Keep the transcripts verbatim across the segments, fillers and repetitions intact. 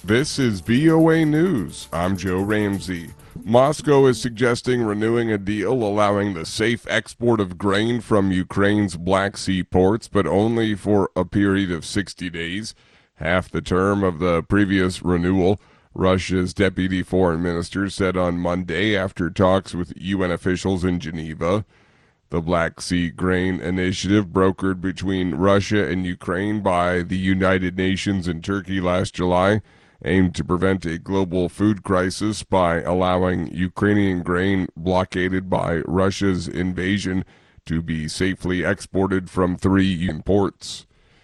This is V O A News. I'm Joe Ramsey. Moscow is suggesting renewing a deal allowing the safe export of grain from Ukraine's Black Sea ports, but only for a period of sixty days, half the term of the previous renewal, Russia's deputy foreign minister said on Monday after talks with U N officials in Geneva. The Black Sea Grain Initiative, brokered between Russia and Ukraine by the United Nations and Turkey last July, aimed to prevent a global food crisis by allowing Ukrainian grain blockaded by Russia's invasion to be safely exported from three U N ports.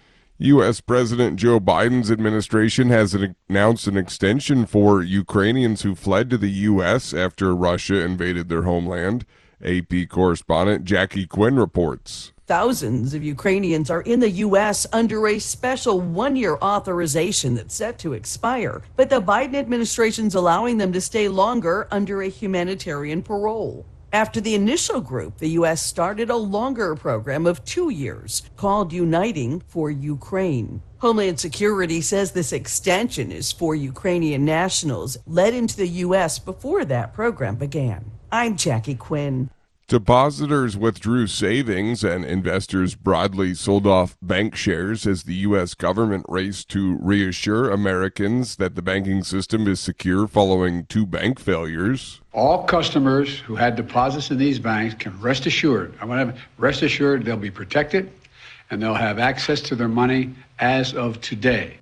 U S. President Joe Biden's administration has announced an extension for Ukrainians who fled to the U S after Russia invaded their homeland. A P correspondent Jackie Quinn reports. Thousands of Ukrainians are in the U S under a special one-year authorization that's set to expire, but the Biden administration's allowing them to stay longer under a humanitarian parole. After the initial group, the U S started a longer program of two years called Uniting for Ukraine. Homeland Security says this extension is for Ukrainian nationals led into the U S before that program began. I'm Jackie Quinn. Depositors withdrew savings and investors broadly sold off bank shares as the U S government raced to reassure Americans that the banking system is secure following two bank failures. All customers who had deposits in these banks can rest assured, I want to rest assured they'll be protected and they'll have access to their money as of today.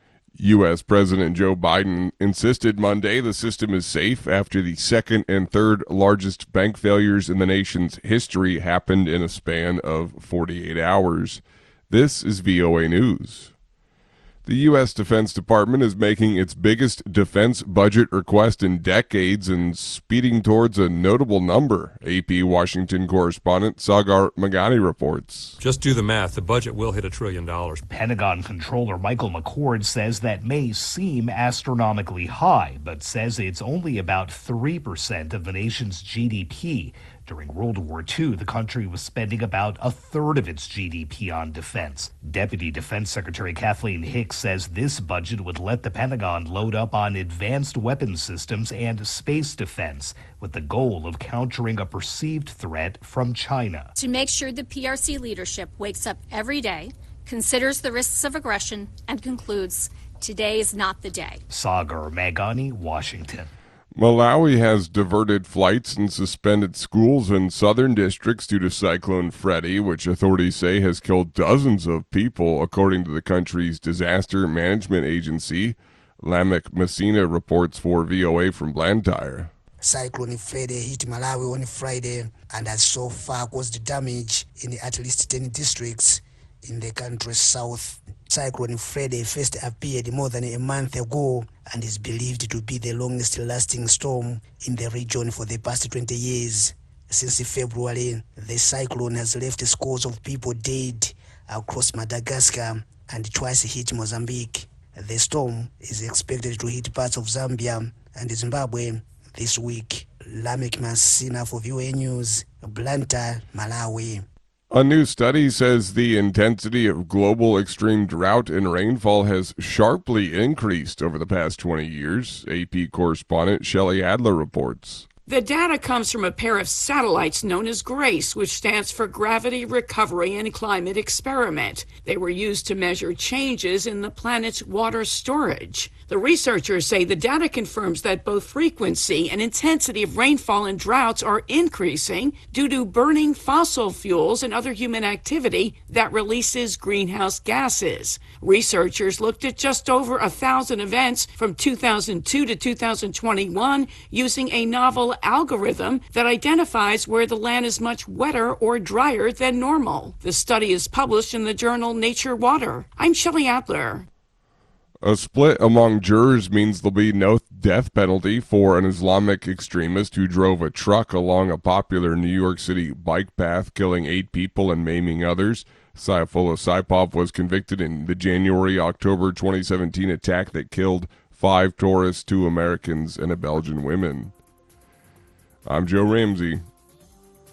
U S. President Joe Biden insisted Monday the system is safe after the second and third largest bank failures in the nation's history happened in a span of forty-eight hours. This is V O A News. The U S. Defense Department is making its biggest defense budget request in decades and speeding towards a notable number. A P Washington correspondent Sagar Meghani reports. Just do the math. The budget will hit a trillion dollars. Pentagon controller Michael McCord says that may seem astronomically high, but says it's only about three percent of the nation's G D P. During World War Two, the country was spending about a third of its G D P on defense. Deputy Defense Secretary Kathleen Hicks says this budget would let the Pentagon load up on advanced weapons systems and space defense, with the goal of countering a perceived threat from China. To make sure the P R C leadership wakes up every day, considers the risks of aggression, and concludes, today is not the day. Sagar Meghani, Washington. Malawi has diverted flights and suspended schools in southern districts due to Cyclone Freddy, which authorities say has killed dozens of people, according to the country's disaster management agency. Lamek Messina reports for V O A from Blantyre. Cyclone Freddy hit Malawi on Friday and has so far caused damage in at least ten districts in the country's south. Cyclone Freddy first appeared more than a month ago and is believed to be the longest-lasting storm in the region for the past twenty years. Since February, the cyclone has left scores of people dead across Madagascar and twice hit Mozambique. The storm is expected to hit parts of Zambia and Zimbabwe this week. Lamek Messina for V O A News, Blantyre, Malawi. A new study says the intensity of global extreme drought and rainfall has sharply increased over the past twenty years. A P correspondent Shelley Adler reports. The data comes from a pair of satellites known as GRACE, which stands for Gravity Recovery and Climate Experiment. They were used to measure changes in the planet's water storage. The researchers say the data confirms that both frequency and intensity of rainfall and droughts are increasing due to burning fossil fuels and other human activity that releases greenhouse gases. Researchers looked at just over a thousand events from two thousand two to two thousand twenty-one using a novel algorithm that identifies where the land is much wetter or drier than normal. The study is published in the journal Nature Water. I'm Shelley Adler. A split among jurors means there'll be no death penalty for an Islamic extremist who drove a truck along a popular New York City bike path, killing eight people and maiming others. Saifullah Saipov was convicted in the January-October twenty seventeen attack that killed five tourists, two Americans, and a Belgian woman. I'm Joe Ramsey.